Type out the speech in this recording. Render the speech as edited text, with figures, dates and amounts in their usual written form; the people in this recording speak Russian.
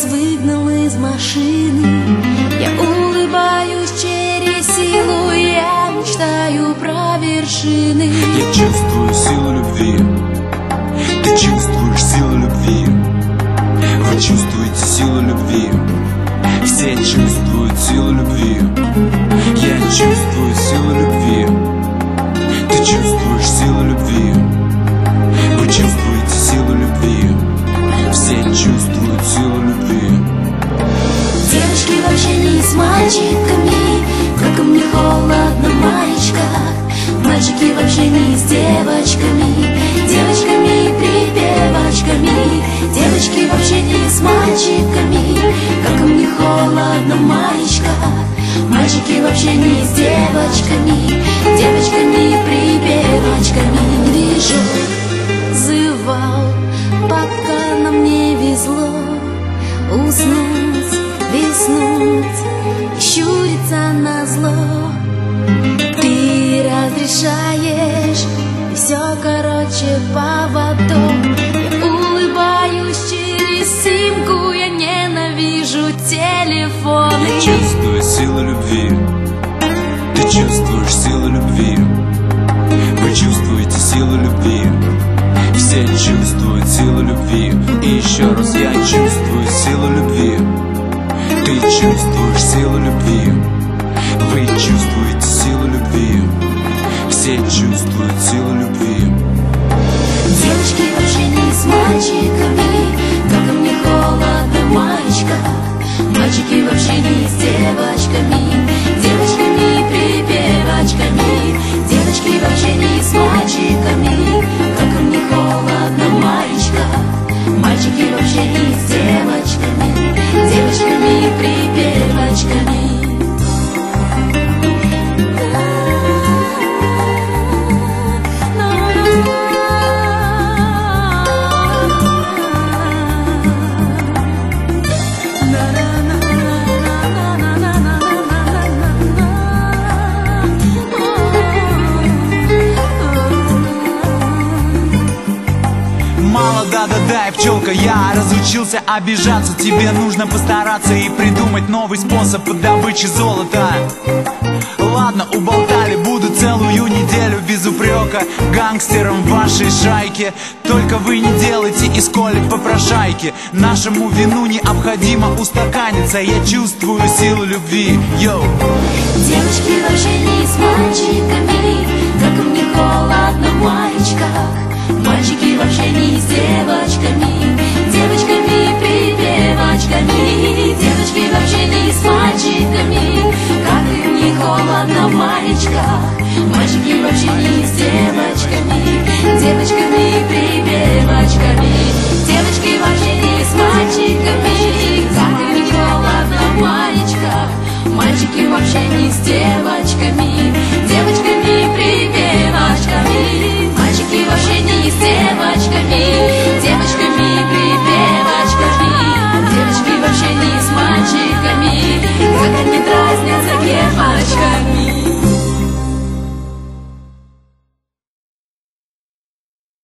нас выгнал из машины. Я улыбаюсь через силу, я мечтаю про вершины. Я чувствую силу любви, ты чувствуешь силу любви. Вы чувствуете силу любви, все чувствуют силу любви. Я чувствую силу любви, ты чувствуешь силу любви. Вы чувствуете силу любви, все чувствуют силу любви. Девочки в общении с мальчиками, как мне холодно в маечках. Мальчики в общении с девочками, девочками и припевочками. Девочки в общении с мальчиками, как мне холодно в маечках. Мальчики в общении с девочками, девочками и припевочками. Движок зывал, пока нам не везло уснуть, виснуть, щуриться назло. Ты разрешаешь, и все короче поводок. Я улыбаюсь через симку, я ненавижу телефоны. Я чувствую силу любви, ты чувствуешь силу любви. Вы чувствуете силу любви, все чувствуют силу любви. И еще раз, я чувствую силу любви, ты чувствуешь силу любви. Вы чувствуете силу любви, все чувствуют силу любви. Девочки в общении с мальчиками, как мне холодно в маечках. Мальчики в общении с девочками, девочками и припевочками. Девочки в общении с мальчиками, как мне холодно в маечках. Мальчики в общении с девочками, девочками и припевочками. Да-да-да, пчелка, я разучился обижаться. Тебе нужно постараться и придумать новый способ добычи золота. Ладно, уболтали, буду целую неделю без упрека гангстером в вашей шайке. Только вы не делайте из колик попрошайки. Нашему вину необходимо устаканиться. Я чувствую силу любви, йоу. Девочки в общении с мальчиками, как мне холодно в маечках. Мальчики в общении с девочками, девочками и припевочками. Девочки в общении с мальчиками, как им не холодно в маечках. Мальчики в общении с девочками, девочками и припевочками. Девочки в общении с мальчиками, как им не холодно в маечках. Мальчики в общении с девочками,